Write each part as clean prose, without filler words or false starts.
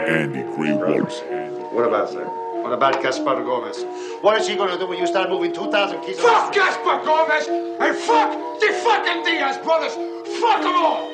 Andy Greenwald. What about that? What about Gaspar Gomez? What is he gonna do when you start moving 2,000 kids? Fuck Gaspar Gomez and fuck the fucking Diaz brothers. Fuck them all.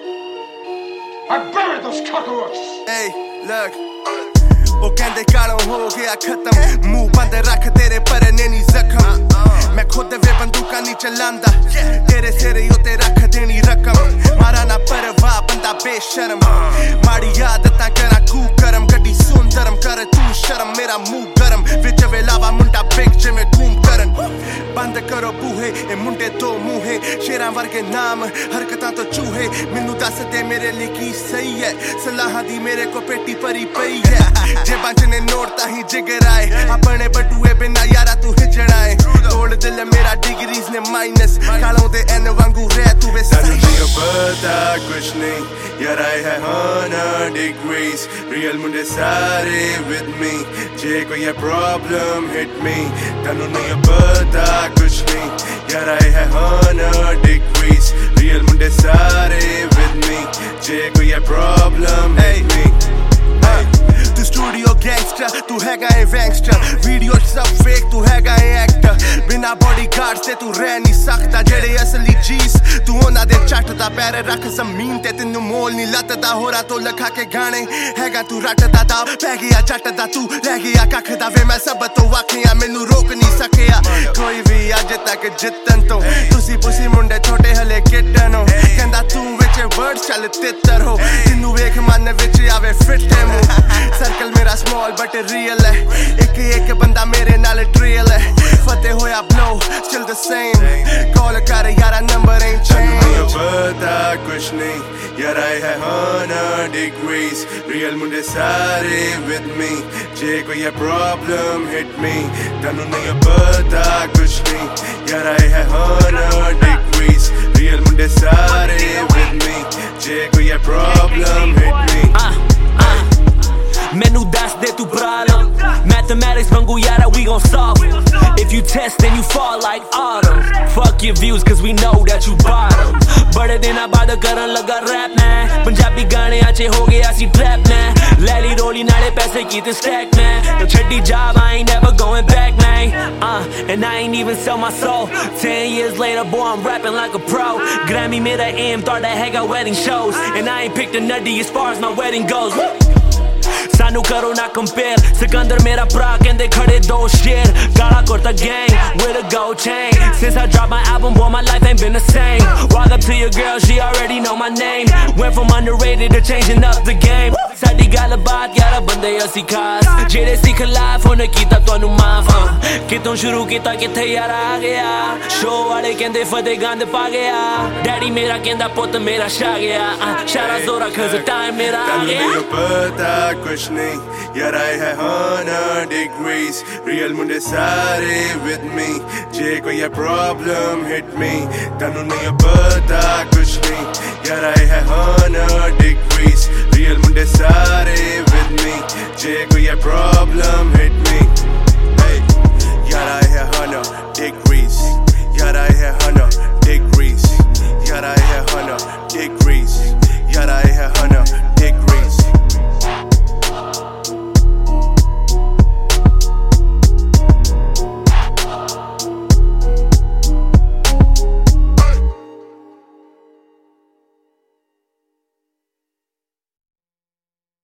I buried those cockroaches. Hey, look. वो कहंदे कालों हो गया खत्म मुंह बंद रख तेरे परने नी जख्म मैं खुद वे बंदूका नी चलांदा तेरे सिरे उत्ते रख देनी रकम मारा ना परवाह बंदा बेशरम माड़ी आदतां करा कुकरम गड्डी सुंदरम कर तू शर्म मेरा मुंह गरम विच वेलावा मुंडा बिग जिवें घूम करन बंद करो बूहे ए मुंडे दो मुंहे शेरां वर्गे नाम हरकतां तो चूहे मैनू दस दे मेरे लिए की सही है सलाहां दी मेरे को पेटी भरी पई है जे बंचने नोट ताही जिगर आए अपने बटुए बिना यारा तू हिजड़ा है तोड़ दिल मेरा डिग्रीज ने माइनस कालों दे एन वांगू रह तू वे सही नहीं पता कुछ नहीं यार आई है 100 degrees real मुंडे सारे with me जे कोई है problem hit me तनु नहीं पता कुछ नहीं यार आई है 100 degrees real मुंडे सारे with me जे कोई है problem hit me तू स्टूडियो गैंगस्टर तू हैगा ए वैंगस्टर वीडियो सब फेक तू हैगा ए एक्टर बिना बॉडीगार्ड से तू रह नहीं सकता जेड़े असली चीज तू उन्हां दे चटदा पैर रख जमीन ते तेनू मोल नहीं लतदा होरा तो लखा के गाने हैगा तू रटदा दा पै गया जट दा तू रह गया कख दा वे मैं सब तो वाखिया मैनू रोक नहीं सकिया कोई भी अज तक जितन तो तुसी पुसी मुंडे छोटे हले किडन हो कहंदा तू विच वर्ड चल तितर हो तेनू वेख मन विच आवे फिट है सर्कल मेरा स्मॉल बट रियल है एक बंदा मेरे नाल ट्रियल है फतेह होया blow still the same call कर यारा नंबर ain't change पता कुछ नहीं यार आई है 100 degrees real मुंडे सारे with me जे कोई है problem hit me तनु नहीं पता कुछ नहीं यार आई है 100 degrees real मुंडे सारे with me जे कोई है problem hit me Menu that's de tu problem Mathematics vangu yara we gon' solve it If you test then you fall like autumn Fuck your views cause we know that you bottom Bade dina baad karan laga rap man Punjabi gaane ache ho gaya si trap man Lali roli naale paise keete stack man The chaddi job I ain't never going back man And I ain't even sell my soul 10 years later boy I'm rapping like a pro Grammy mera aim thought I had got wedding shows And I ain't picked a nutty as far as my wedding goes सानू करो ना compare Sikandar मेरा भरा कहंदे खड़े दो शेर गाला kurta gang with a gold chain Since I dropped my album boy my life ain't been the same Walk up to your girl she already know my name Went from underrated to changing up the game साडी गल बात यारा बंदे असी खास जेड़े Sikh life होने कीता तुहानू माफ कितों शुरू कीता किथे यारा आ गया शो वाले कहंदे फतेह गंद पा गया डैडी मेरा कहंदा पुत मेरा छा गया शारा जोरा cause the time मेरा आ गया पता कुछ नहीं यार आई है 100 degrees real मुंडे सारे with me जे कोई है problem hit me तनु नहीं पता कुछ नहीं यार आई है 100 degrees